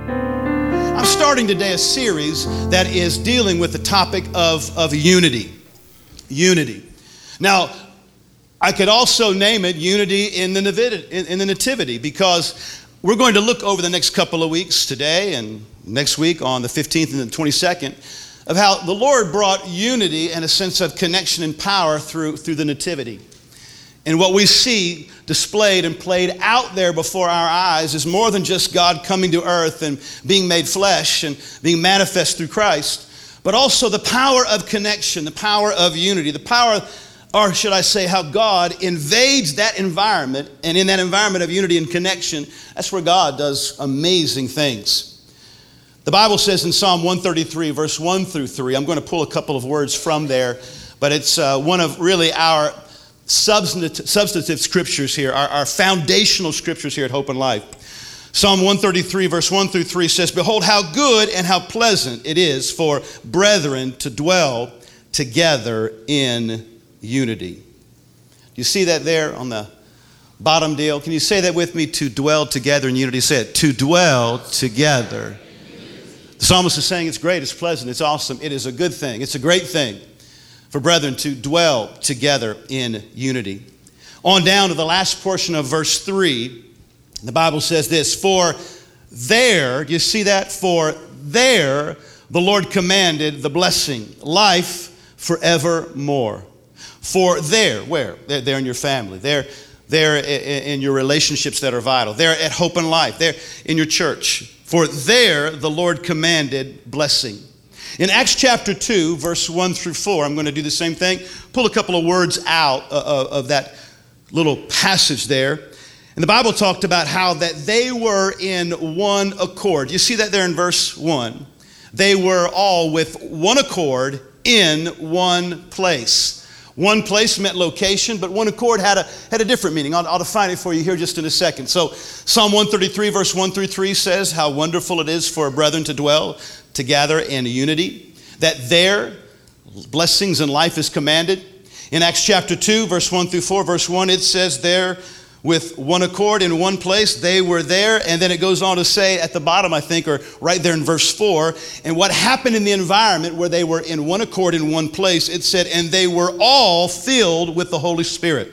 I'm starting today a series that is dealing with the topic of unity. Unity. Now, I could also name it unity in the nativity, because we're going to look over the next couple of weeks, today and next week on the 15th and the 22nd, of how the Lord brought unity and a sense of connection and power through the nativity. And what we see displayed and played out there before our eyes is more than just God coming to earth and being made flesh and being manifest through Christ, but also the power of connection, the power of unity, the power, or should I say, how God invades that environment, and in that environment of unity and connection, that's where God does amazing things. The Bible says in Psalm 133, verse 1 through 3, I'm going to pull a couple of words from there, but it's one of really our substantive scriptures here, our foundational scriptures here at Hope and Life. Psalm 133, verse 1 through 3 says, "Behold, how good and how pleasant it is for brethren to dwell together in unity." You see that there on the bottom deal? Can you say that with me? To dwell together in unity. Say it. To dwell together. The psalmist is saying it's great, it's pleasant, it's awesome, it is a good thing, it's a great thing for brethren to dwell together in unity. On down to the last portion of verse 3, the Bible says this, "For there," you see that? "For there the Lord commanded the blessing, life forevermore." For there, where? There in your family, there in your relationships that are vital, there at Hope and Life, there in your church. For there the Lord commanded blessing. In Acts chapter 2, verse 1 through 4, I'm going to do the same thing. Pull a couple of words out of that little passage there. And the Bible talked about how that they were in one accord. You see that there in verse 1. They were all with one accord in one place. One place meant location, but one accord had a different meaning. I'll define it for you here just in a second. So Psalm 133, verse 1 through 3 says, "How wonderful it is for brethren to dwell together in unity, that there blessings and life is commanded." In Acts chapter 2, verse 1 through 4, verse 1, it says there, with one accord in one place, they were there. And then it goes on to say at the bottom, I think, or right there in verse 4, and what happened in the environment where they were in one accord in one place, it said, "And they were all filled with the Holy Spirit."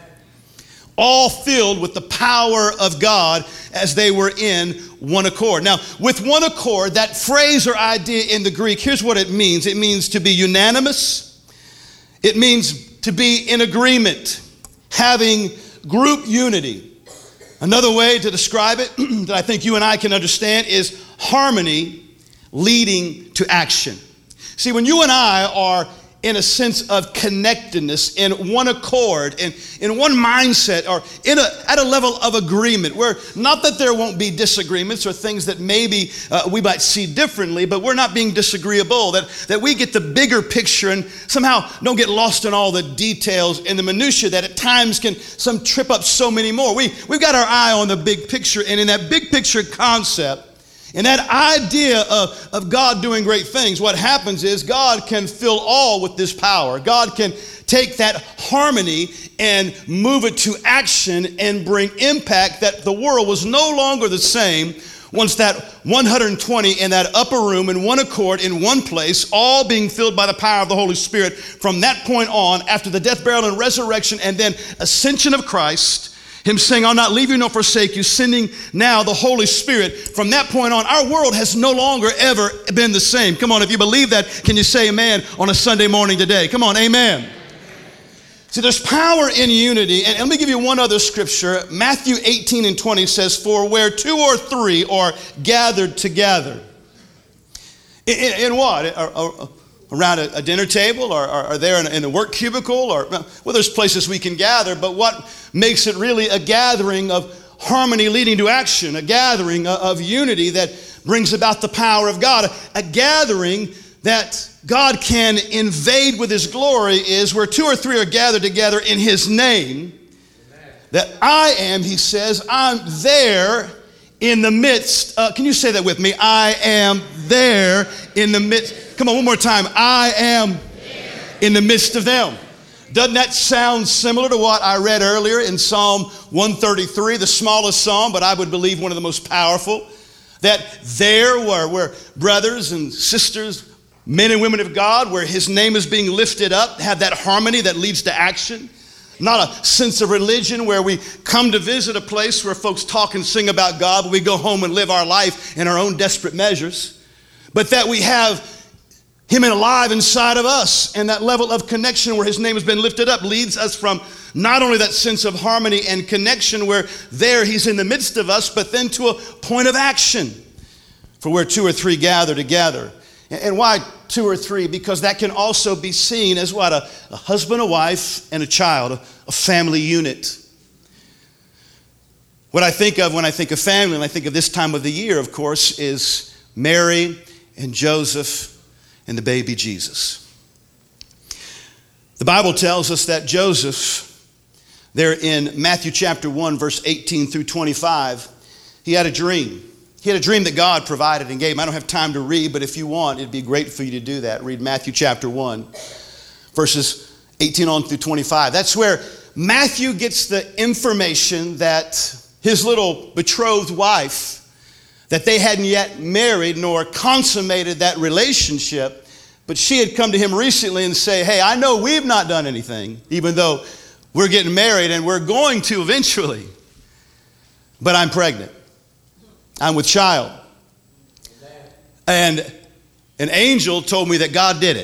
All filled with the power of God as they were in one accord. Now, with one accord, that phrase or idea in the Greek, here's what it means. It means to be unanimous. It means to be in agreement, having group unity. Another way to describe it that I think you and I can understand is harmony leading to action. See, when you and I are in a sense of connectedness, in one accord, in one mindset, or at a level of agreement, where not that there won't be disagreements or things that maybe we might see differently, but we're not being disagreeable, that we get the bigger picture and somehow don't get lost in all the details and the minutia that at times can some trip up so many more. We've got our eye on the big picture, and in that big picture concept, and that idea of God doing great things, what happens is God can fill all with this power. God can take that harmony and move it to action and bring impact that the world was no longer the same once that 120 in that upper room in one accord in one place, all being filled by the power of the Holy Spirit. From that point on, after the death, burial, and resurrection, and then ascension of Christ, Him saying, "I'll not leave you nor forsake you," sending now the Holy Spirit. From that point on, our world has no longer ever been the same. Come on, if you believe that, can you say amen on a Sunday morning today? Come on, amen. See, there's power in unity. And let me give you one other scripture. Matthew 18 and 20 says, "For where two or three are gathered together." In what? Around a dinner table, or there in a work cubicle, or, well, there's places we can gather, but what makes it really a gathering of harmony leading to action, a gathering of unity that brings about the power of God, a gathering that God can invade with His glory, is where two or three are gathered together in His name, that I am, He says, I'm there in the midst. Can you say that with me? I am there in the midst. Come on, one more time. I am in the midst of them. Doesn't that sound similar to what I read earlier in Psalm 133, the smallest psalm, but I would believe one of the most powerful? That there were brothers and sisters, men and women of God, where his name is being lifted up, have that harmony that leads to action. Not a sense of religion where we come to visit a place where folks talk and sing about God, but we go home and live our life in our own desperate measures. But that we have him alive inside of us, and that level of connection where his name has been lifted up leads us from not only that sense of harmony and connection where there he's in the midst of us, but then to a point of action. For where two or three gather together. And why two or three? Because that can also be seen as what? A husband, a wife, and a child, a family unit. What I think of when I think of family, and I think of this time of the year, of course, is Mary and Joseph and the baby Jesus. The Bible tells us that Joseph, there in Matthew chapter 1, verse 18 through 25, he had a dream. He had a dream that God provided and gave him. I don't have time to read, but if you want, it'd be great for you to do that. Read Matthew chapter 1, verses 18 on through 25. That's where Matthew gets the information that his little betrothed wife, that they hadn't yet married nor consummated that relationship, but she had come to him recently and say, hey, I know we've not done anything, even though we're getting married and we're going to eventually, but I'm pregnant. I'm with child. And an angel told me that God did it.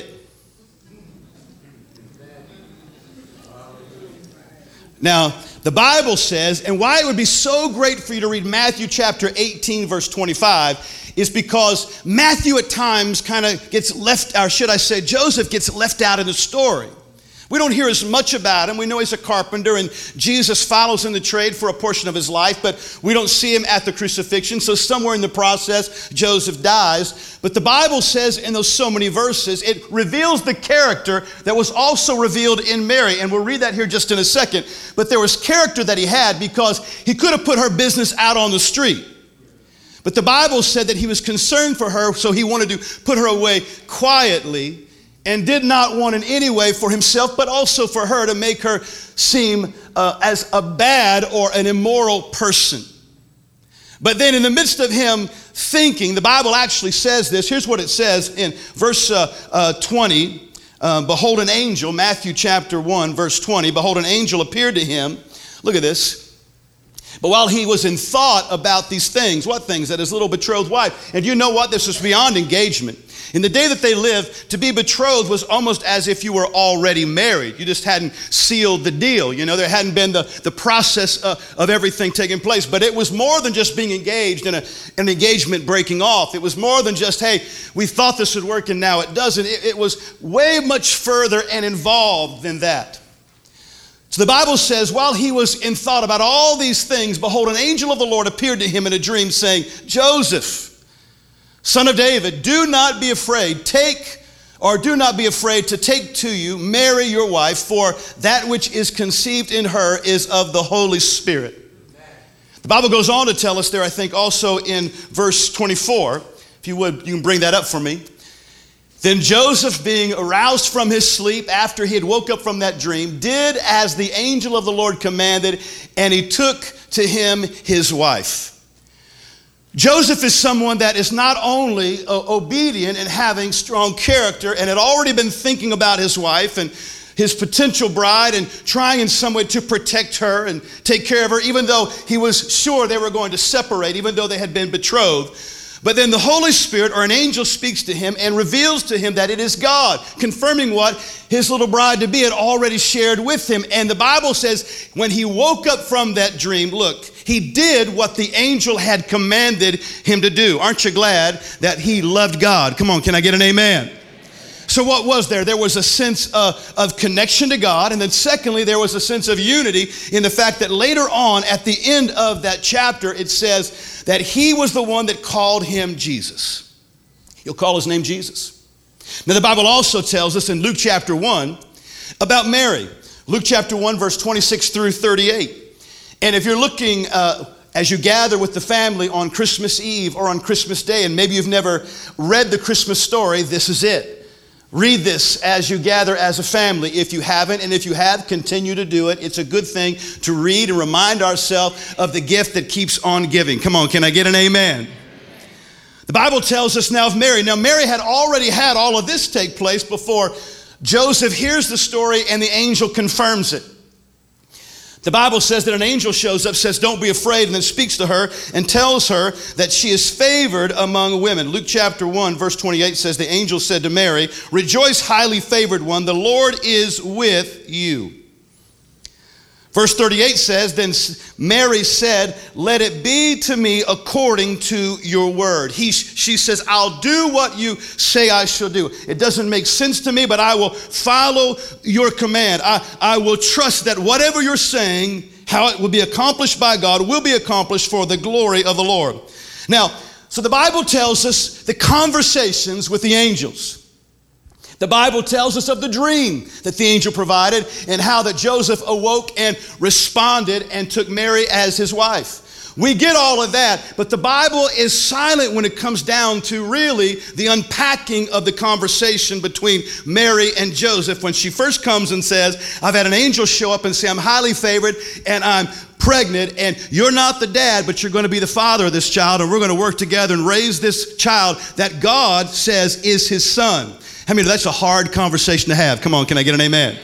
Now, the Bible says, and why it would be so great for you to read Matthew chapter 18, verse 25, is because Matthew at times kind of gets left, or should I say, Joseph gets left out in the story. We don't hear as much about him. We know he's a carpenter, and Jesus follows in the trade for a portion of his life, but we don't see him at the crucifixion. So somewhere in the process, Joseph dies. But the Bible says in those so many verses, it reveals the character that was also revealed in Mary. And we'll read that here just in a second. But there was character that he had because he could have put her business out on the street. But the Bible said that he was concerned for her, so he wanted to put her away quietly, and did not want in any way for himself, but also for her to make her seem as a bad or an immoral person. But then in the midst of him thinking, the Bible actually says this. Here's what it says in verse 20. Behold, an angel, Matthew chapter 1, verse 20. Behold, an angel appeared to him. Look at this. But while he was in thought about these things, what things? That his little betrothed wife. And you know what? This was beyond engagement. In the day that they lived, to be betrothed was almost as if you were already married. You just hadn't sealed the deal. You know, there hadn't been the process of everything taking place. But it was more than just being engaged and an engagement breaking off. It was more than just, hey, we thought this would work and now it doesn't. It was way much further and involved than that. So the Bible says, while he was in thought about all these things, behold, an angel of the Lord appeared to him in a dream saying, Joseph, son of David, do not be afraid to take to you Mary your wife, for that which is conceived in her is of the Holy Spirit. The Bible goes on to tell us there, I think, also in verse 24. If you would, you can bring that up for me. Then Joseph, being aroused from his sleep after he had woke up from that dream, did as the angel of the Lord commanded, and he took to him his wife. Joseph is someone that is not only obedient and having strong character and had already been thinking about his wife and his potential bride and trying in some way to protect her and take care of her, even though he was sure they were going to separate, even though they had been betrothed. But then the Holy Spirit or an angel speaks to him and reveals to him that it is God, confirming what his little bride-to-be had already shared with him. And the Bible says when he woke up from that dream, look, he did what the angel had commanded him to do. Aren't you glad that he loved God? Come on, can I get an amen? So what was there? There was a sense of connection to God. And then secondly, there was a sense of unity in the fact that later on at the end of that chapter, it says that he was the one that called him Jesus. He'll call his name Jesus. Now the Bible also tells us in Luke chapter 1 about Mary. Luke chapter 1 verse 26 through 38. And if you're looking as you gather with the family on Christmas Eve or on Christmas Day, and maybe you've never read the Christmas story, this is it. Read this as you gather as a family. If you haven't, and if you have, continue to do it. It's a good thing to read and remind ourselves of the gift that keeps on giving. Come on, can I get an amen? The Bible tells us now of Mary. Now, Mary had already had all of this take place before Joseph hears the story and the angel confirms it. The Bible says that an angel shows up, says, don't be afraid, and then speaks to her and tells her that she is favored among women. Luke chapter 1, verse 28 says, the angel said to Mary, rejoice, highly favored one, the Lord is with you. Verse 38 says, then Mary said, let it be to me according to your word. She says, I'll do what you say I shall do. It doesn't make sense to me, but I will follow your command. I will trust that whatever you're saying, how it will be accomplished by God, will be accomplished for the glory of the Lord. Now, so the Bible tells us the conversations with the angels. The Bible tells us of the dream that the angel provided and how that Joseph awoke and responded and took Mary as his wife. We get all of that, but the Bible is silent when it comes down to really the unpacking of the conversation between Mary and Joseph when she first comes and says, I've had an angel show up and say, I'm highly favored and I'm pregnant and you're not the dad, but you're going to be the father of this child and we're going to work together and raise this child that God says is his son. I mean, that's a hard conversation to have. Come on, can I get an amen?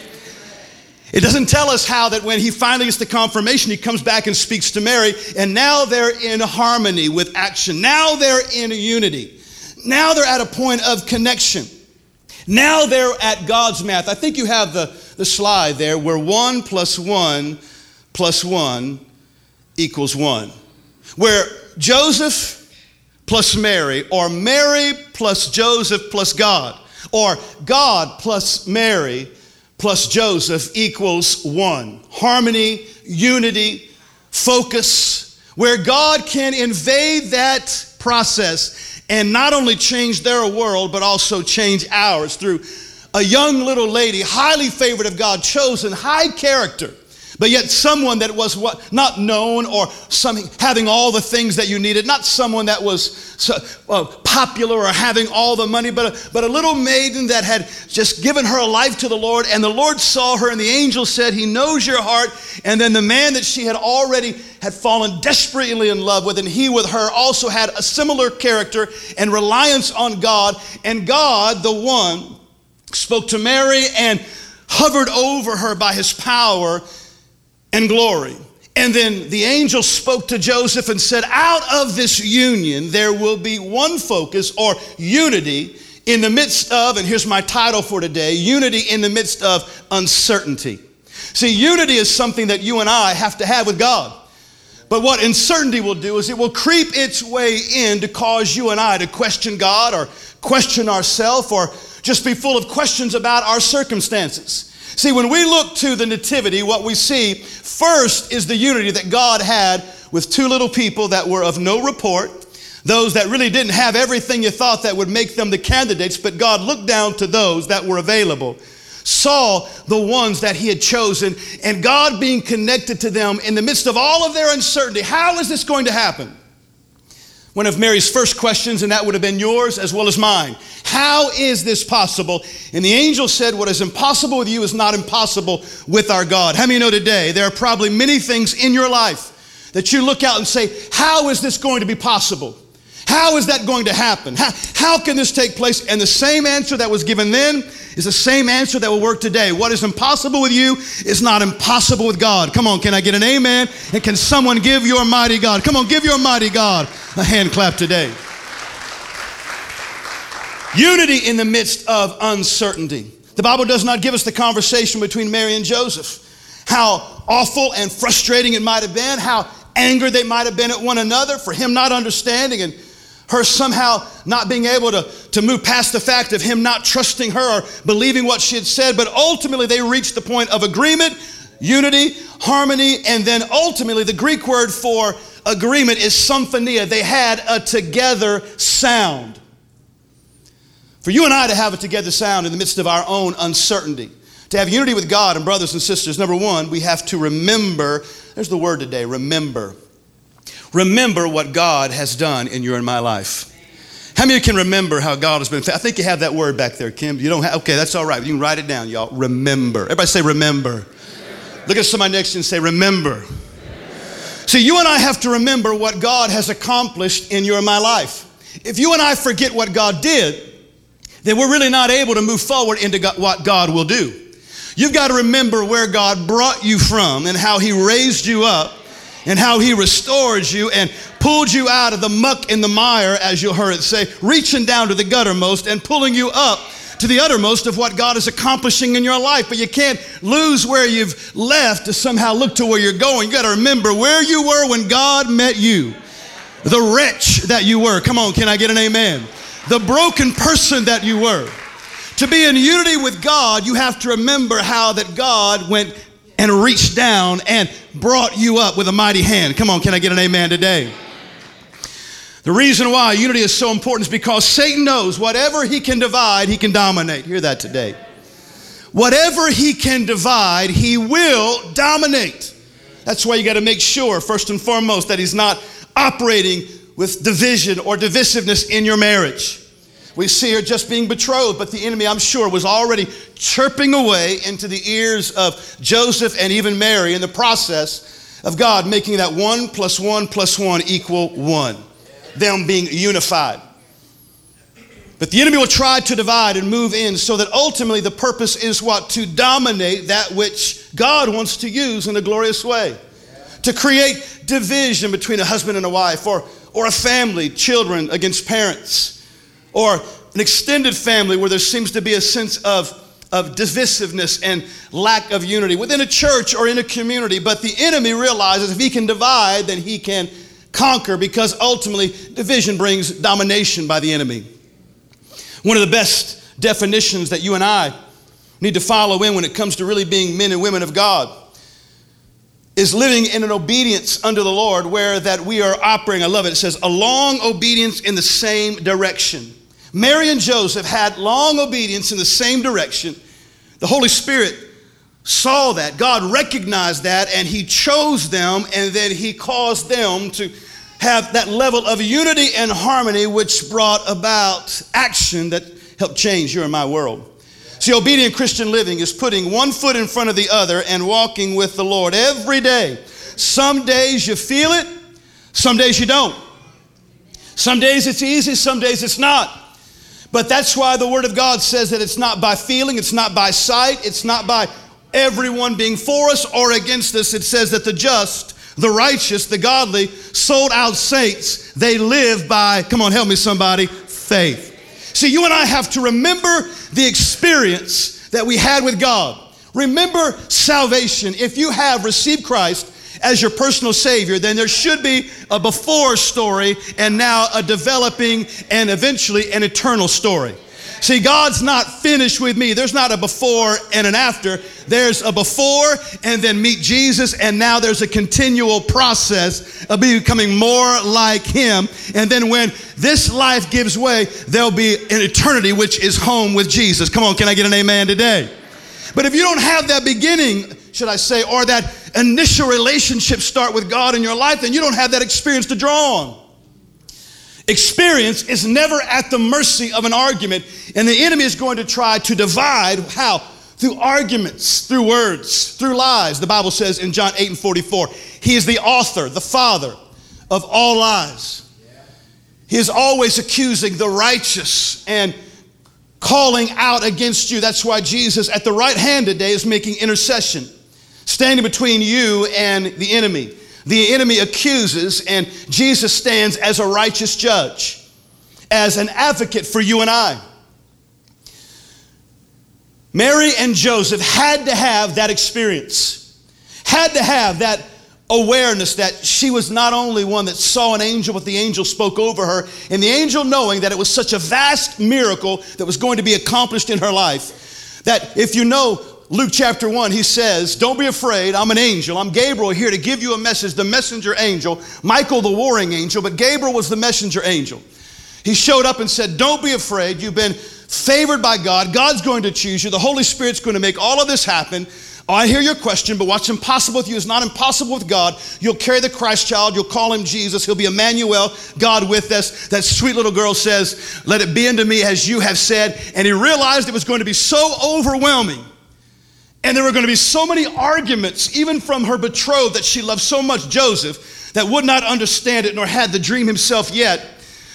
It doesn't tell us how that when he finally gets the confirmation, he comes back and speaks to Mary, and now they're in harmony with action. Now they're in unity. Now they're at a point of connection. Now they're at God's math. I think you have the slide there where 1 + 1 + 1 = 1. Where Joseph plus Mary, or Mary plus Joseph plus God, or God plus Mary plus Joseph equals 1. Harmony, unity, focus, where God can invade that process and not only change their world, but also change ours through a young little lady, highly favored of God, chosen, high character, but yet someone that was not known or having all the things that you needed, not someone that was popular or having all the money, but a little maiden that had just given her life to the Lord, and the Lord saw her, and the angel said, he knows your heart. And then the man that she had already fallen desperately in love with, and he with her also had a similar character and reliance on God, and God, the one, spoke to Mary and hovered over her by his power and glory. And then the angel spoke to Joseph and said, out of this union, there will be one focus, or unity, in the midst of, and here's my title for today, unity in the midst of uncertainty. See, unity is something that you and I have to have with God. But what uncertainty will do is it will creep its way in to cause you and I to question God or question ourselves or just be full of questions about our circumstances. See, when we look to the nativity, what we see first is the unity that God had with two little people that were of no report, those that really didn't have everything you thought that would make them the candidates, but God looked down to those that were available, saw the ones that he had chosen, and God being connected to them in the midst of all of their uncertainty. How is this going to happen? One of Mary's first questions, and that would have been yours as well as mine. How is this possible? And the angel said, what is impossible with you is not impossible with our God. How many know today there are probably many things in your life that you look out and say, how is this going to be possible? How is that going to happen? How can this take place? And the same answer that was given then is the same answer that will work today. What is impossible with you is not impossible with God. Come on, can I get an amen? And can someone give your mighty God? Come on, give your mighty God a hand clap today. Unity in the midst of uncertainty. The Bible does not give us the conversation between Mary and Joseph. How awful and frustrating it might have been. How angered they might have been at one another for him not understanding and her somehow not being able to move past the fact of him not trusting her or believing what she had said. But ultimately they reached the point of agreement, unity, harmony, and then ultimately the Greek word for agreement is symphonia. They had a together sound. For you and I to have a together sound in the midst of our own uncertainty, to have unity with God and brothers and sisters, number one, we have to remember, there's the word today, remember. Remember what God has done in your and my life. How many of you can remember how God has been? I think you have that word back there, Kim. You don't have, okay, that's all right. You can write it down, y'all. Remember. Everybody say remember. Look at somebody next to you and say remember. See, you and I have to remember what God has accomplished in your and my life. if you and I forget what God did, then we're really not able to move forward into what God will do. You've got to remember where God brought you from and how he raised you up and how he restored you and pulled you out of the muck and the mire, as you'll hear it say, reaching down to the guttermost and pulling you up to the uttermost of what God is accomplishing in your life. But you can't lose where you've left to somehow look to where you're going. You got to remember where you were when God met you. The wretch that you were. Come on, can I get an amen? The broken person that you were. To be in unity with God, you have to remember how that God went and reached down and brought you up with a mighty hand. Come on, can I get an amen today? The reason why unity is so important is because Satan knows whatever he can divide, he can dominate. Hear that today. Whatever he can divide, he will dominate. That's why you got to make sure, first and foremost, that he's not operating with division or divisiveness in your marriage. We see her just being betrothed, but the enemy, I'm sure, was already chirping away into the ears of Joseph and even Mary in the process of God making that 1 + 1 + 1 = 1. Them being unified. But the enemy will try to divide and move in so that ultimately the purpose is what? To dominate that which God wants to use in a glorious way. To create division between a husband and a wife, or a family, children against parents, or an extended family where there seems to be a sense of divisiveness and lack of unity within a church or in a community. But the enemy realizes if he can divide, then he can conquer, because ultimately division brings domination by the enemy. One of the best definitions that you and I need to follow in when it comes to really being men and women of God is living in an obedience unto the Lord, where that we are operating. I love it. It says a long obedience in the same direction. Mary and Joseph had long obedience in the same direction. The Holy Spirit saw that. God recognized that, and he chose them, and then he caused them to have that level of unity and harmony, which brought about action that helped change your and my world. See, obedient Christian living is putting one foot in front of the other and walking with the Lord every day. Some days you feel it, some days you don't. Some days it's easy, some days it's not. But that's why the Word of God says that it's not by feeling, it's not by sight, it's not by everyone being for us or against us. It says that the just, the righteous, the godly, sold out saints, they live by, come on, help me somebody, faith. See, you and I have to remember the experience that we had with God. Remember salvation. If you have received Christ as your personal Savior, then there should be a before story and now a developing and eventually an eternal story. See, God's not finished with me. There's not a before and an after. There's a before and then meet Jesus, and now there's a continual process of becoming more like him. And then when this life gives way, there'll be an eternity, which is home with Jesus. Come on, can I get an amen today? But if you don't have that beginning, should I say, or that initial relationship start with God in your life, then you don't have that experience to draw on. Experience is never at the mercy of an argument, and the enemy is going to try to divide. How? Through arguments, through words, through lies. The Bible says in John 8:44, he is the author, the father of all lies. He is always accusing the righteous and calling out against you. That's why Jesus at the right hand today is making intercession, standing between you and the enemy. The enemy accuses, and Jesus stands as a righteous judge, as an advocate for you and I. Mary and Joseph had to have that experience, had to have that awareness that she was not only one that saw an angel, but the angel spoke over her, and the angel knowing that it was such a vast miracle that was going to be accomplished in her life, that if you know Luke chapter 1, he says, don't be afraid, I'm an angel. I'm Gabriel here to give you a message, the messenger angel. Michael, the warring angel, but Gabriel was the messenger angel. He showed up and said, don't be afraid. You've been favored by God. God's going to choose you. The Holy Spirit's going to make all of this happen. Oh, I hear your question, but what's impossible with you is not impossible with God. You'll carry the Christ child. You'll call him Jesus. He'll be Emmanuel, God with us. That sweet little girl says, let it be unto me as you have said. And he realized it was going to be so overwhelming. And there were going to be so many arguments, even from her betrothed that she loved so much, Joseph, that would not understand it nor had the dream himself yet,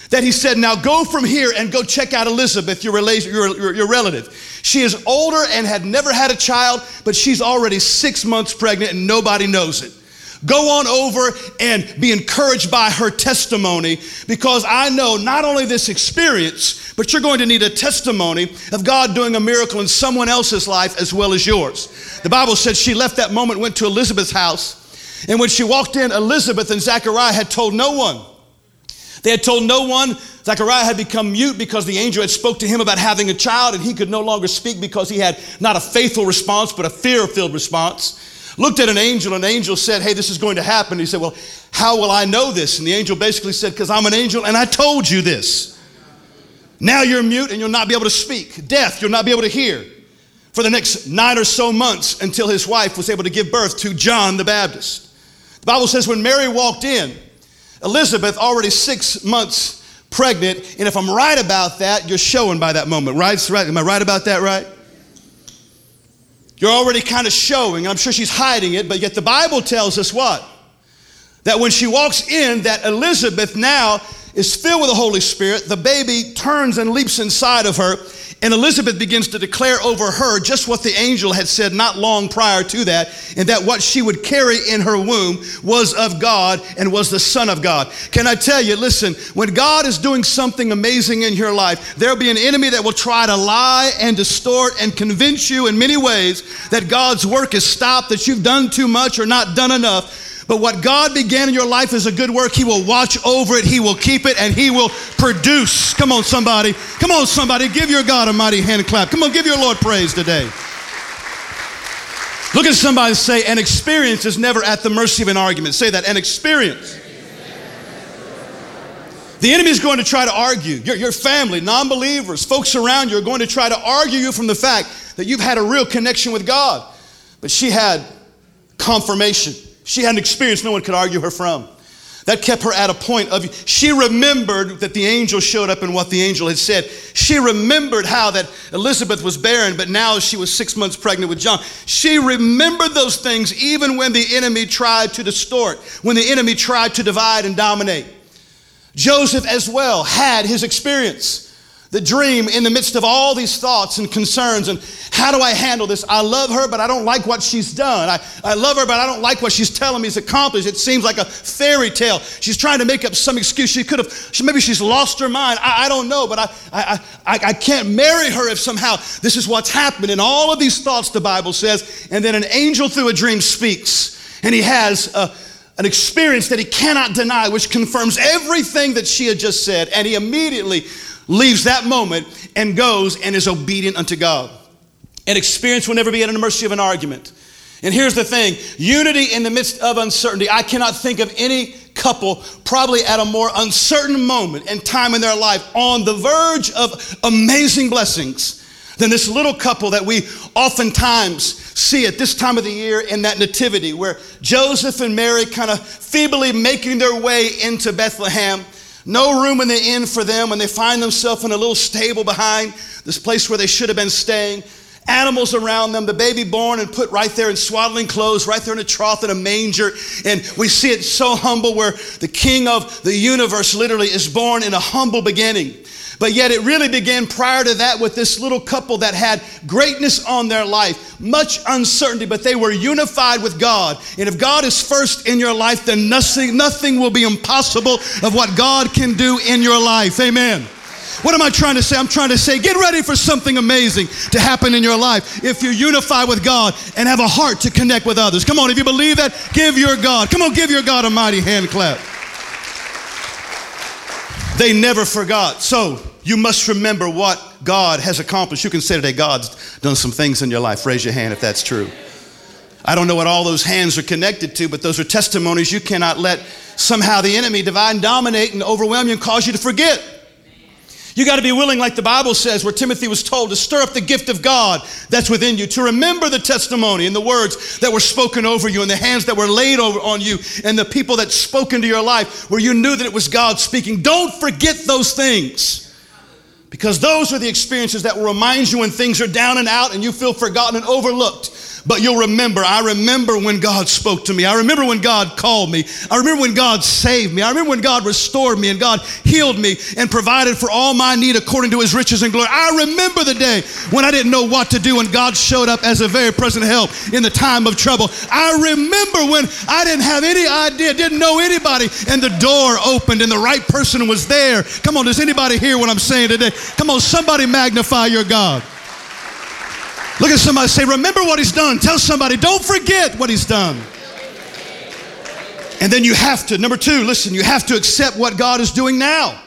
that he said, now go from here and go check out Elizabeth, your relative. She is older and had never had a child, but she's already 6 months pregnant and nobody knows it. Go on over and be encouraged by her testimony, because I know not only this experience, but you're going to need a testimony of God doing a miracle in someone else's life as well as yours. The Bible said she left that moment, went to Elizabeth's house, and when she walked in, Elizabeth and Zechariah had told no one. They had told no one. Zechariah had become mute because the angel had spoke to him about having a child, and he could no longer speak because he had not a faithful response, but a fear-filled response. Looked at an angel said, hey, this is going to happen. He said, well, how will I know this? And the angel basically said, because I'm an angel and I told you this. Now you're mute and you'll not be able to speak. Deaf, you'll not be able to hear for the next 9 or so months until his wife was able to give birth to John the Baptist. The Bible says when Mary walked in, Elizabeth, already 6 months pregnant, and if I'm right about that, you're showing by that moment, right? Am I right about that, right? You're already kind of showing, and I'm sure she's hiding it, but yet the Bible tells us what? That when she walks in, that Elizabeth now is filled with the Holy Spirit. The baby turns and leaps inside of her, and Elizabeth begins to declare over her just what the angel had said not long prior to that, and that what she would carry in her womb was of God and was the Son of God. Can I tell you, listen, when God is doing something amazing in your life, there'll be an enemy that will try to lie and distort and convince you in many ways that God's work is stopped, that you've done too much or not done enough. But what God began in your life is a good work. He will watch over it. He will keep it, and he will produce. Come on, somebody. Come on, somebody. Give your God a mighty hand clap. Come on, give your Lord praise today. Look at somebody and say, an experience is never at the mercy of an argument. Say that, an experience. The enemy is going to try to argue. Your family, non-believers, folks around you are going to try to argue you from the fact that you've had a real connection with God. But she had confirmation. She had an experience no one could argue her from. That kept her at a point of, she remembered that the angel showed up and what the angel had said. She remembered how that Elizabeth was barren, but now she was 6 months pregnant with John. She remembered those things even when the enemy tried to distort, when the enemy tried to divide and dominate. Joseph as well had his experience. The dream in the midst of all these thoughts and concerns and how do I handle this? I love her, but I don't like what she's done. I love her, but I don't like what she's telling me is accomplished. It seems like a fairy tale. She's trying to make up some excuse. Maybe she's lost her mind. I don't know, but I can't marry her if somehow this is what's happened. And all of these thoughts, the Bible says, and then an angel through a dream speaks, and he has an experience that he cannot deny, which confirms everything that she had just said, and he immediately leaves that moment and goes and is obedient unto God. An experience will never be at the mercy of an argument. And here's the thing, unity in the midst of uncertainty. I cannot think of any couple probably at a more uncertain moment and time in their life on the verge of amazing blessings than this little couple that we oftentimes see at this time of the year in that nativity where Joseph and Mary kind of feebly making their way into Bethlehem. No room in the inn for them when they find themselves in a little stable behind this place where they should have been staying. Animals around them, the baby born and put right there in swaddling clothes, right there in a trough in a manger. And we see it so humble where the king of the universe literally is born in a humble beginning. But yet it really began prior to that with this little couple that had greatness on their life, much uncertainty, but they were unified with God. And if God is first in your life, then nothing will be impossible of what God can do in your life. Amen. What am I trying to say? I'm trying to say, get ready for something amazing to happen in your life if you unify with God and have a heart to connect with others. Come on, if you believe that, give your God. Come on, give your God a mighty hand clap. They never forgot. So you must remember what God has accomplished. You can say today, God's done some things in your life. Raise your hand if that's true. I don't know what all those hands are connected to, but those are testimonies you cannot let somehow the enemy divide and dominate and overwhelm you and cause you to forget. You got to be willing, like the Bible says, where Timothy was told to stir up the gift of God that's within you, to remember the testimony and the words that were spoken over you and the hands that were laid over on you and the people that spoke into your life where you knew that it was God speaking. Don't forget those things, because those are the experiences that will remind you when things are down and out and you feel forgotten and overlooked. But you'll remember, I remember when God spoke to me. I remember when God called me. I remember when God saved me. I remember when God restored me and God healed me and provided for all my need according to his riches and glory. I remember the day when I didn't know what to do and God showed up as a very present help in the time of trouble. I remember when I didn't have any idea, didn't know anybody, and the door opened and the right person was there. Come on, does anybody hear what I'm saying today? Come on, somebody magnify your God. Look at somebody, say, remember what he's done. Tell somebody, don't forget what he's done. And then you have to, number two, listen, you have to accept what God is doing now.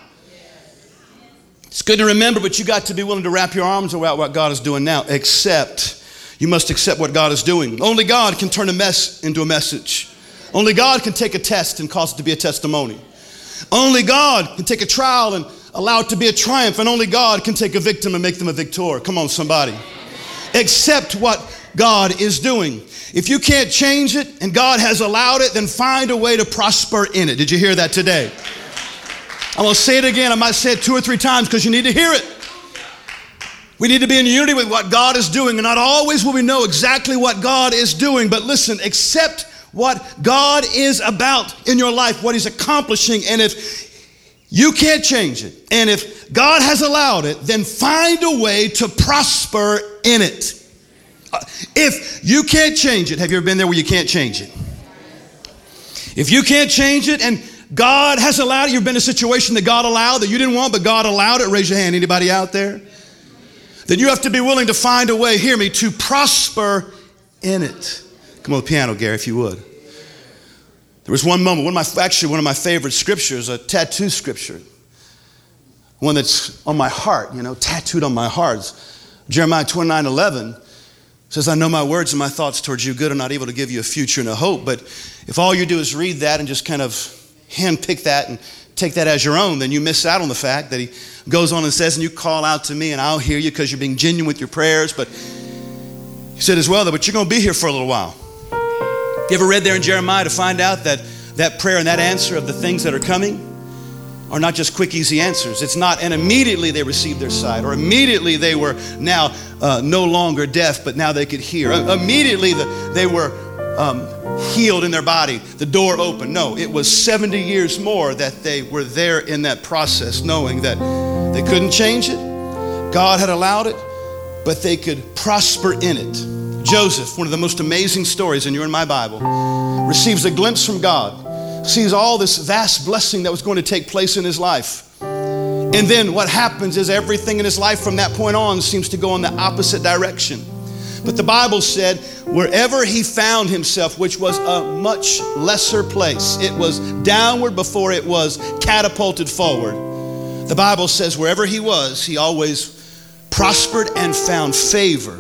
It's good to remember, but you got to be willing to wrap your arms around what God is doing now. You must accept what God is doing. Only God can turn a mess into a message. Only God can take a test and cause it to be a testimony. Only God can take a trial and allow it to be a triumph. And only God can take a victim and make them a victor. Come on, somebody. Accept what God is doing. If you can't change it and God has allowed it, then find a way to prosper in it. Did you hear that today? I'm going to say it again. I might say it 2 or 3 times because you need to hear it. We need to be in unity with what God is doing. And not always will we know exactly what God is doing. But listen, accept what God is about in your life, what he's accomplishing. And if you can't change it, and if God has allowed it, then find a way to prosper in it. If you can't change it, have you ever been there where you can't change it? If you can't change it and God has allowed it, you've been in a situation that God allowed that you didn't want, but God allowed it, raise your hand. Anybody out there? Then you have to be willing to find a way, hear me, to prosper in it. Come on, the piano, Gary, if you would. There was one moment, one of my favorite scriptures, a tattoo scripture, one that's on my heart, tattooed on my heart. Jeremiah 29:11 says, I know my words and my thoughts towards you good are not able to give you a future and a hope. But if all you do is read that and just kind of handpick that and take that as your own, then you miss out on the fact that he goes on and says, and you call out to me and I'll hear you because you're being genuine with your prayers. But he said as well, but you're going to be here for a little while. You ever read there in Jeremiah to find out that that prayer and that answer of the things that are coming are not just quick, easy answers. It's not, and immediately they received their sight, or immediately they were now no longer deaf, but now they could hear. Immediately they were healed in their body. The door opened. No, it was 70 years more that they were there in that process, knowing that they couldn't change it. God had allowed it, but they could prosper in it. Joseph, one of the most amazing stories in your and my Bible, receives a glimpse from God, sees all this vast blessing that was going to take place in his life. And then what happens is everything in his life from that point on seems to go in the opposite direction. But the Bible said wherever he found himself, which was a much lesser place, it was downward before it was catapulted forward. The Bible says wherever he was, he always prospered and found favor.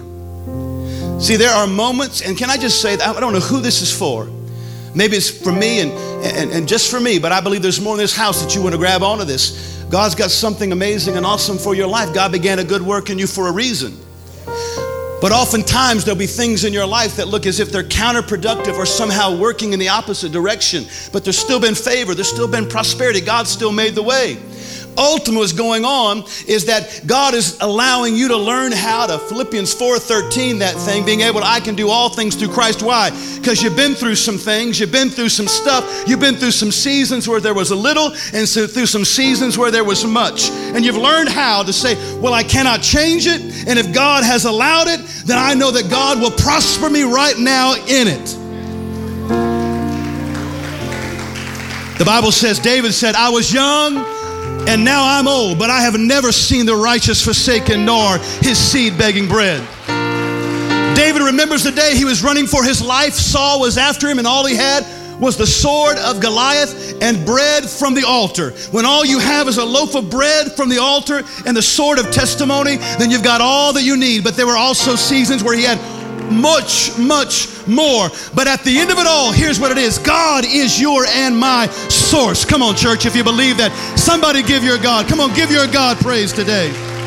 See, there are moments, and can I just say that I don't know who this is for. Maybe it's for me and just for me, but I believe there's more in this house that you want to grab onto this. God's got something amazing and awesome for your life. God began a good work in you for a reason. But oftentimes there'll be things in your life that look as if they're counterproductive or somehow working in the opposite direction. But there's still been favor. There's still been prosperity. God still made the way. Ultimately, what's going on is that God is allowing you to learn how to, Philippians 4:13, that thing, being able to, I can do all things through Christ. Why? Because you've been through some things, you've been through some stuff, you've been through some seasons where there was a little, and so through some seasons where there was much. And you've learned how to say, well, I cannot change it, and if God has allowed it, then I know that God will prosper me right now in it. The Bible says, David said, I was young, and now I'm old, but I have never seen the righteous forsaken, nor his seed begging bread. David remembers the day he was running for his life. Saul was after him, and all he had was the sword of Goliath and bread from the altar. When all you have is a loaf of bread from the altar and the sword of testimony, then you've got all that you need. But there were also seasons where he had much, much more. But at the end of it all, here's what it is. God is your and my source. Come on, church, if you believe that. Somebody give your God. Come on, give your God praise today.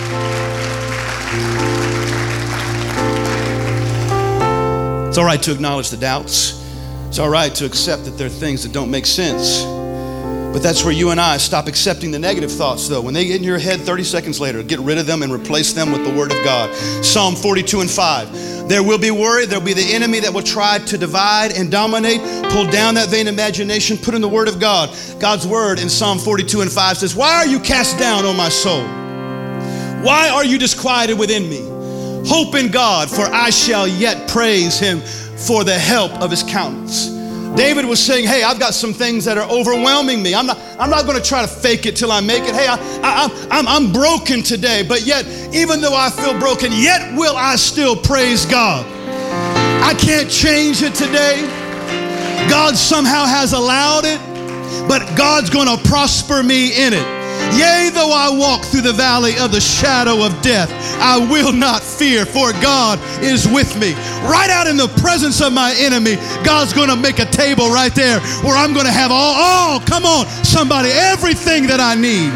It's all right to acknowledge the doubts. It's all right to accept that there are things that don't make sense. But that's where you and I stop accepting the negative thoughts, though. When they get in your head 30 seconds later, get rid of them and replace them with the Word of God. Psalm 42:5. There will be worry. There will be the enemy that will try to divide and dominate. Pull down that vain imagination. Put in the Word of God. God's Word in Psalm 42:5 says, why are you cast down, O my soul? Why are you disquieted within me? Hope in God, for I shall yet praise Him for the help of His countenance. David was saying, hey, I've got some things that are overwhelming me. I'm not going to try to fake it till I make it. Hey, I'm broken today, but yet, even though I feel broken, yet will I still praise God. I can't change it today. God somehow has allowed it, but God's going to prosper me in it. Yea, though I walk through the valley of the shadow of death, I will not fear, for God is with me. Right out in the presence of my enemy, God's going to make a table right there where I'm going to have all, come on, somebody, everything that I need.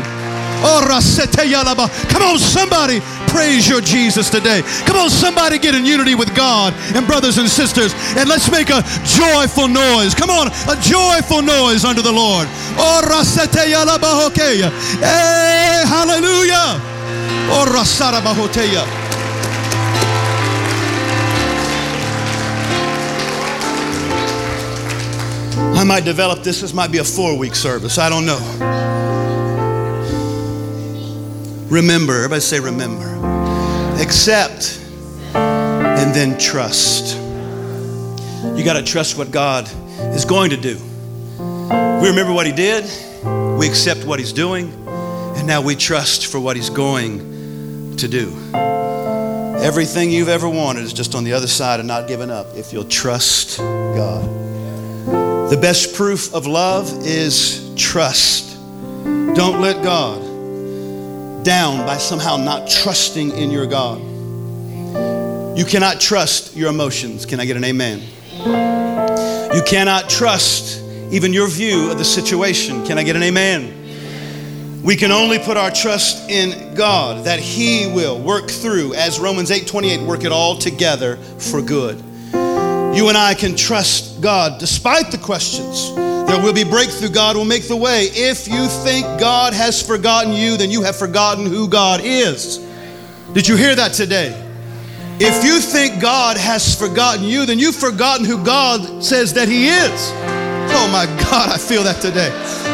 Come on, somebody, praise your Jesus today. Come on, somebody, get in unity with God and brothers and sisters, and let's make a joyful noise. Come on, a joyful noise unto the Lord. Hey, hallelujah. I might develop this. This might be a 4-week service. I don't know. Remember, everybody say remember. Accept and then trust. You got to trust what God is going to do. We remember what He did, we accept what He's doing, and now we trust for what He's going to do. Everything you've ever wanted is just on the other side of not giving up if you'll trust God. The best proof of love is trust. Don't let God down by somehow not trusting in your God. You cannot trust your emotions. Can I get an amen? You cannot trust even your view of the situation. Can I get an amen? We can only put our trust in God, that He will work through, as Romans 8:28, work it all together for good. You and I can trust God despite the questions. There will be breakthrough. God will make the way. If you think God has forgotten you, then you have forgotten who God is. Did you hear that today? If you think God has forgotten you, then you've forgotten who God says that He is. Oh my God, I feel that today.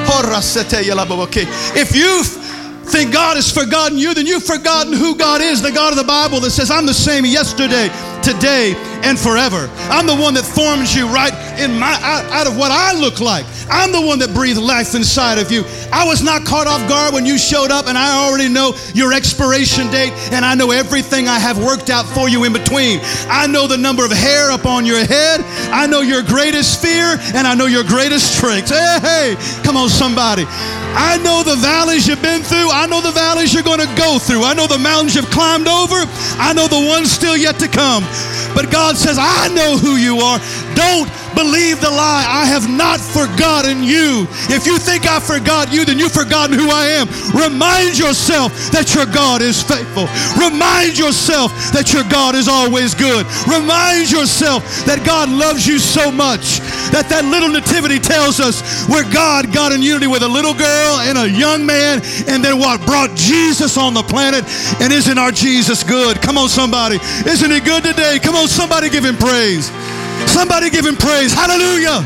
If you think God has forgotten you, then you've forgotten who God is, the God of the Bible that says, I'm the same yesterday, today, and forever. I'm the one that forms you right in out of what I look like. I'm the one that breathed life inside of you. I was not caught off guard when you showed up, and I already know your expiration date, and I know everything I have worked out for you in between. I know the number of hair up on your head. I know your greatest fear, and I know your greatest strengths. Hey, come on, somebody. I know the valleys you've been through. I know the valleys you're going to go through. I know the mountains you've climbed over. I know the ones still yet to come. But God says, I know who you are. Don't believe the lie. I have not forgotten you. If you think I forgot you, then you've forgotten who I am. Remind yourself that your God is faithful. Remind yourself that your God is always good. Remind yourself that God loves you so much that little nativity tells us where God got in unity with a little girl and a young man, and then what? Brought Jesus on the planet. And isn't our Jesus good? Come on, somebody. Isn't He good today? Come on, somebody give Him praise. Somebody give Him praise. Hallelujah.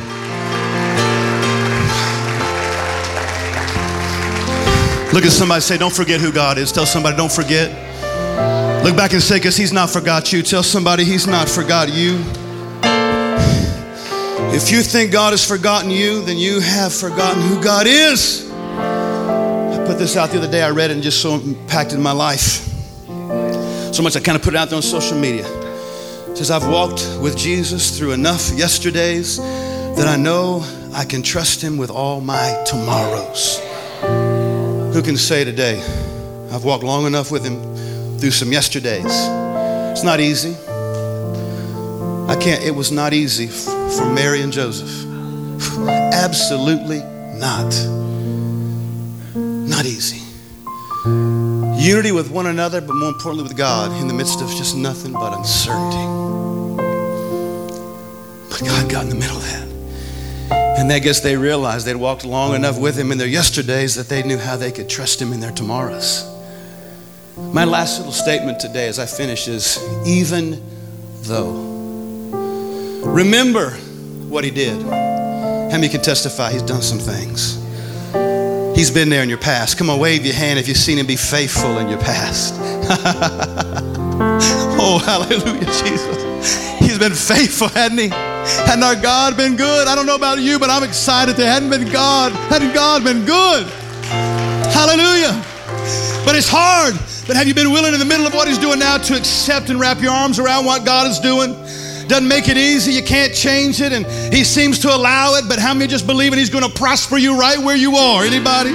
Look at somebody, say, don't forget who God is. Tell somebody, don't forget. Look back and say, because He's not forgot you. Tell somebody, He's not forgot you. If you think God has forgotten you, then you have forgotten who God is. I put this out the other day. I read it and just so impacted my life. So much I kind of put it out there on social media. It says, I've walked with Jesus through enough yesterdays that I know I can trust Him with all my tomorrows. Who can say today, I've walked long enough with Him through some yesterdays. It's not easy. It was not easy for Mary and Joseph. Absolutely not. Not easy. Unity with one another, but more importantly with God in the midst of just nothing but uncertainty. But God got in the middle of that. And I guess they realized they'd walked long enough with him in their yesterdays that they knew how they could trust him in their tomorrows. My last little statement today as I finish is, even though. Remember what he did. How many can testify he's done some things? He's been there in your past. Come on, wave your hand if you've seen him be faithful in your past. Oh, hallelujah, Jesus. He's been faithful, hasn't he? Hadn't our God been good? I don't know about you, but I'm excited that hadn't God been good? Hallelujah. But it's hard. But have you been willing in the middle of what he's doing now to accept and wrap your arms around what God is doing? Doesn't make it easy. You can't change it. And he seems to allow it. But how many just believe he's going to prosper you right where you are? Anybody?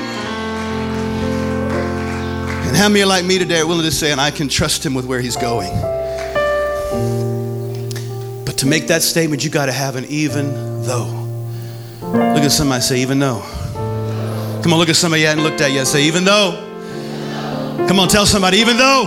And how many are like me today are willing to say, and I can trust him with where he's going? But to make that statement, you got to have an even though. Look at somebody, say, even though. Come on, look at somebody you hadn't looked at yet. Say, even though. Come on, tell somebody, even though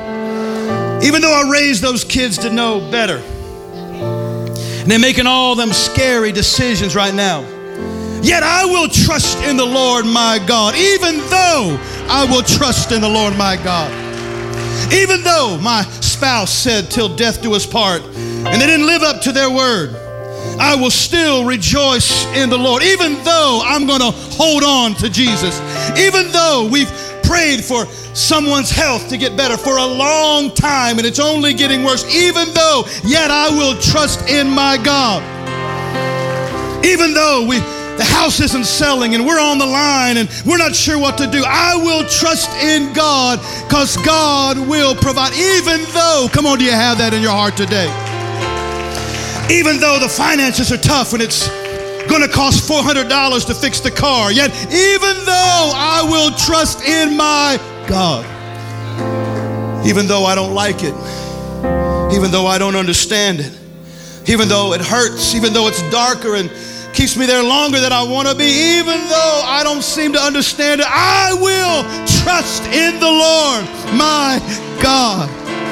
I raised those kids to know better, and they're making all them scary decisions right now, yet I will trust in the Lord my God. Even though I will trust in the Lord my God. Even though my spouse said till death do us part, and they didn't live up to their word, I will still rejoice in the Lord. Even though I'm going to hold on to Jesus. Even though we've prayed for someone's health to get better for a long time and it's only getting worse, even though, yet I will trust in my God. Even though the house isn't selling and we're on the line and we're not sure what to do, I will trust in God because God will provide. Even though, come on, do you have that in your heart today? Even though the finances are tough and it's going to cost $400 to fix the car, yet even though I will trust in my God. Even though I don't like it, even though I don't understand it, even though it hurts, even though it's darker and keeps me there longer than I want to be, even though I don't seem to understand it, I will trust in the Lord my God.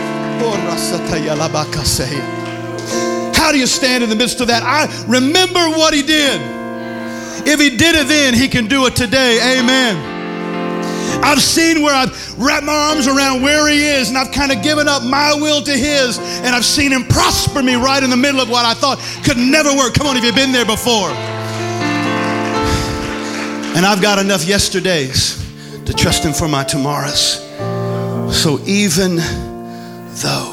How do you stand in the midst of that? I remember what he did. If he did it then, he can do it today. Amen. I've seen where I've wrapped my arms around where he is and I've kind of given up my will to his, and I've seen him prosper me right in the middle of what I thought could never work. Come on, if you've been there before. And I've got enough yesterdays to trust him for my tomorrows. So even though.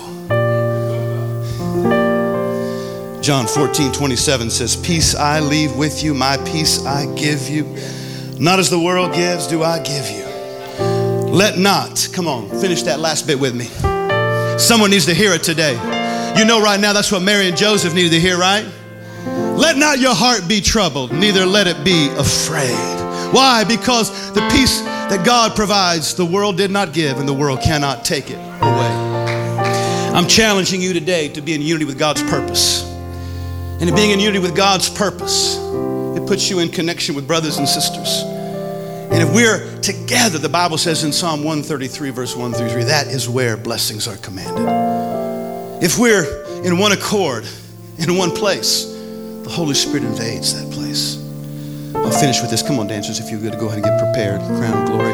John 14:27 says, peace I leave with you, my peace I give you. Not as the world gives, do I give you. Let not, come on, finish that last bit with me. Someone needs to hear it today. You know right now that's what Mary and Joseph needed to hear, right? Let not your heart be troubled, neither let it be afraid. Why? Because the peace that God provides, the world did not give and the world cannot take it away. I'm challenging you today to be in unity with God's purpose. And in being in unity with God's purpose, it puts you in connection with brothers and sisters. And if we're together, the Bible says in Psalm 133, verse 1 through 3, that is where blessings are commanded. If we're in one accord, in one place, the Holy Spirit invades that place. I'll finish with this. Come on, dancers, if you're good to go ahead and get prepared. Crown of glory.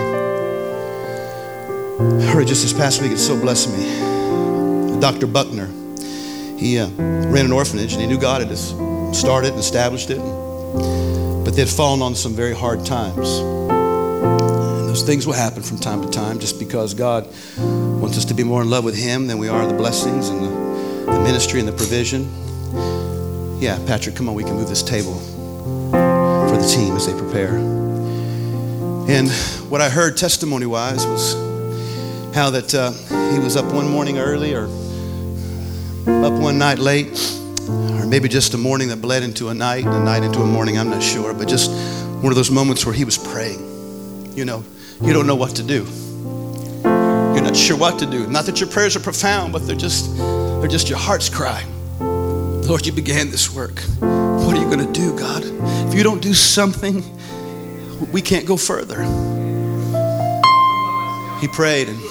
I heard just this past week, it so blessed me. Dr. Buckner, he ran an orphanage and he knew God had just started and established it. But they'd fallen on some very hard times. And those things will happen from time to time just because God wants us to be more in love with him than we are the blessings and the ministry and the provision. Yeah, Patrick, come on, we can move this table for the team as they prepare. And what I heard testimony-wise was how that he was up one morning early or up one night late, or maybe just a morning that bled into a night into a morning, I'm not sure, but just one of those moments where he was praying. You know, you don't know what to do. You're not sure what to do. Not that your prayers are profound, but they're just your heart's cry. Lord, you began this work. What are you going to do, God? If you don't do something, we can't go further. He prayed and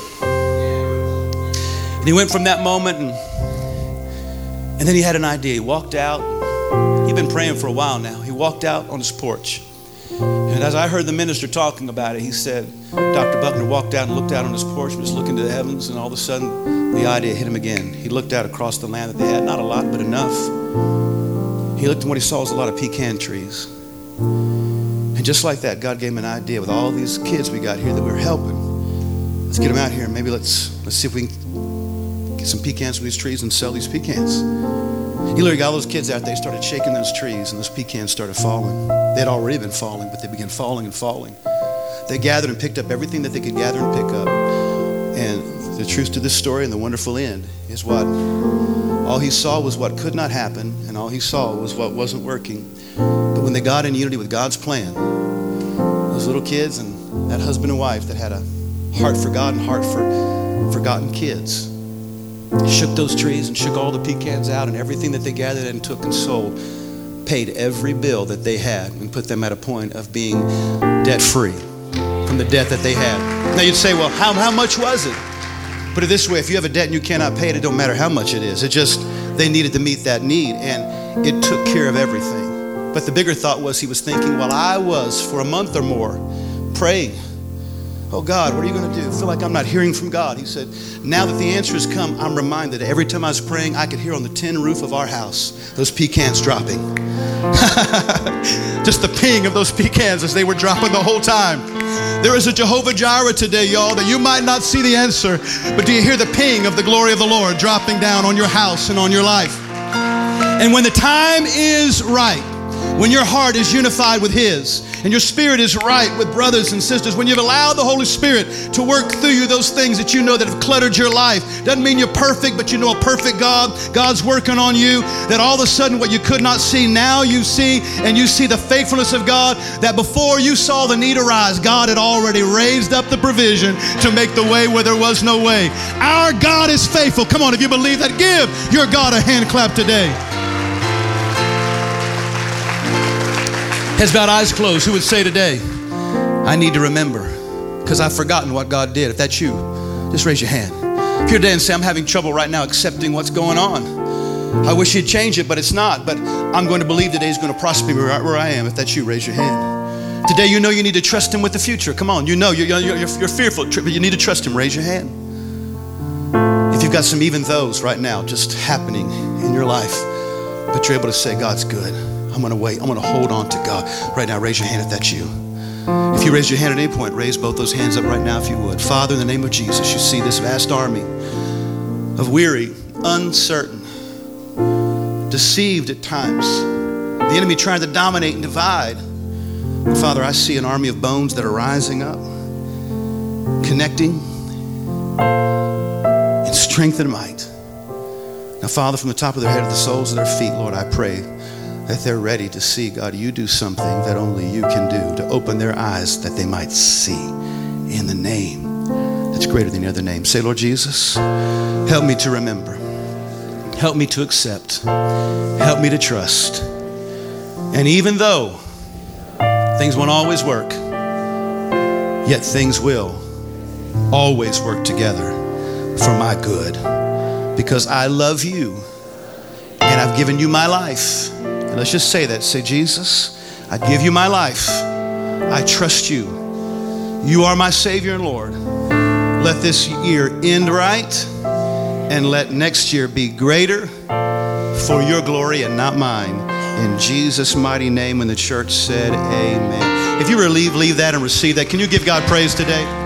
he went from that moment and then he had an idea. He walked out He'd been praying for a while now. He walked out on his porch. And as I heard the minister talking about it, he said, Dr. Buckner walked out and looked out on his porch and was looking to the heavens, and all of a sudden the idea hit him again. He looked out across the land that they had, not a lot, but enough. He looked and what he saw was a lot of pecan trees. And just like that, God gave him an idea with all these kids we got here that we were helping. Let's get them out here and maybe let's see if we can get some pecans from these trees and sell these pecans. He literally got all those kids out there, they started shaking those trees, and those pecans started falling. They had already been falling, but they began falling and falling. They gathered and picked up everything that they could gather and pick up. And the truth to this story and the wonderful end is what all he saw was what could not happen, and all he saw was what wasn't working. But when they got in unity with God's plan, those little kids and that husband and wife that had a heart for God and heart for forgotten kids, shook those trees and shook all the pecans out, and everything that they gathered and took and sold, paid every bill that they had and put them at a point of being debt-free from the debt that they had. Now you'd say, well, how much was it? Put it this way, if you have a debt and you cannot pay it, it don't matter how much it is. It just, they needed to meet that need, and it took care of everything. But the bigger thought was he was thinking, well, I was for a month or more praying, oh God, what are you going to do? I feel like I'm not hearing from God. He said, now that the answer has come, I'm reminded that every time I was praying, I could hear on the tin roof of our house those pecans dropping. Just the ping of those pecans as they were dropping the whole time. There is a Jehovah Jireh today, y'all, that you might not see the answer, but do you hear the ping of the glory of the Lord dropping down on your house and on your life? And when the time is right, when your heart is unified with His and your spirit is right with brothers and sisters, when you've allowed the Holy Spirit to work through you those things that you know that have cluttered your life, doesn't mean you're perfect, but you know a perfect God. God's working on you, that all of a sudden what you could not see, now you see, and you see the faithfulness of God, that before you saw the need arise, God had already raised up the provision to make the way where there was no way. Our God is faithful. Come on, if you believe that, give your God a hand clap today. Heads bowed, eyes closed. Who would say today, I need to remember because I've forgotten what God did? If that's you, just raise your hand. If you're today and say, I'm having trouble right now accepting what's going on. I wish you'd change it, but it's not. But I'm going to believe today is going to prosper me right where I am. If that's you, raise your hand. Today, you know you need to trust Him with the future. Come on, you know you're fearful, but you need to trust Him. Raise your hand. If you've got some even those right now just happening in your life, but you're able to say, God's good. I'm going to wait. I'm going to hold on to God. Right now, raise your hand if that's you. If you raise your hand at any point, raise both those hands up right now if you would. Father, in the name of Jesus, you see this vast army of weary, uncertain, deceived at times, the enemy trying to dominate and divide. And Father, I see an army of bones that are rising up, connecting in strength and might. Now, Father, from the top of their head to the soles of their feet, Lord, I pray that they're ready to see, God, you do something that only you can do to open their eyes that they might see in the name that's greater than any other name. Say, Lord Jesus, help me to remember. Help me to accept. Help me to trust. And even though things won't always work, yet things will always work together for my good because I love you and I've given you my life. Let's just say that. Say, Jesus, I give you my life. I trust you. You are my Savior and Lord. Let this year end right and let next year be greater for your glory and not mine. In Jesus' mighty name, and the church said amen. If you leave that and receive that, can you give God praise today?